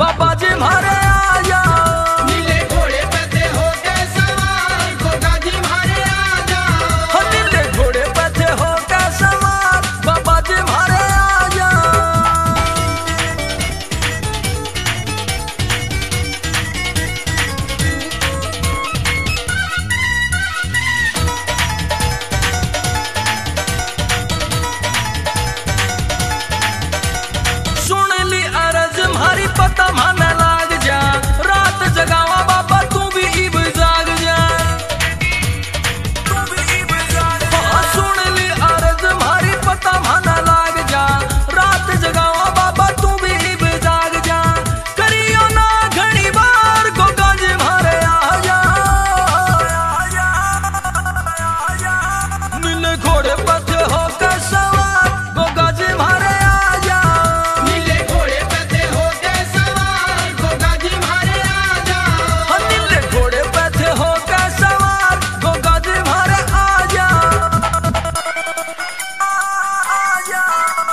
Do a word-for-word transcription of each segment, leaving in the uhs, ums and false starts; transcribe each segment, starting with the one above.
बाबा जी मारे आजा। नीले घोड़े पे थे होके सवार, गोगा जी मारे आजा। हो नीले घोड़े पे थे होके सवार, बाबा जी मारे आजा। सुन ली अरज म्हारी पता माने लाग जा, रात जगावा बाबा तू भी इब जाग जा। तू भी इब जाग जा। हाँ, सुन ली अरज म्हारी पता माने लाग जा, रात जगावा बाबा तू भी इब जाग जा। करियो ना घणी बार गोगा जी मारे आजा। नीले घोड़े पर थे होके सवार, गोगा जी मारे आजा। नीले घोड़े पे थे होके सवार, गोगा जी मारे आजा। हो नीले घोड़े पे थे होके सवार, गोगा जी मारे आजा। आजा।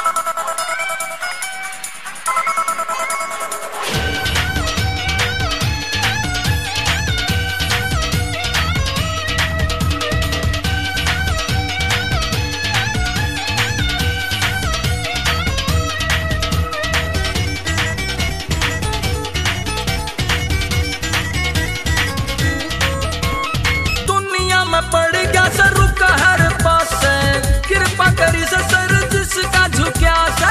दुनिया में पड़ गया सर रुका हर पास से, कृपा करी से सर जिसका झुक्या से।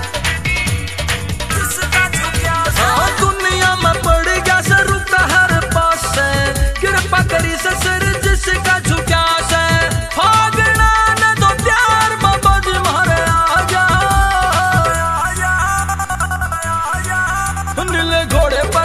जिसका झुक्या से। हाँ, दुनिया में पड़ गया सर रुका हर पास से, कृपा करी से सर जिसका झुक्या से। फागना ने तो प्यार बाबा जी मारे आजा। आजा। नीले घोड़े पर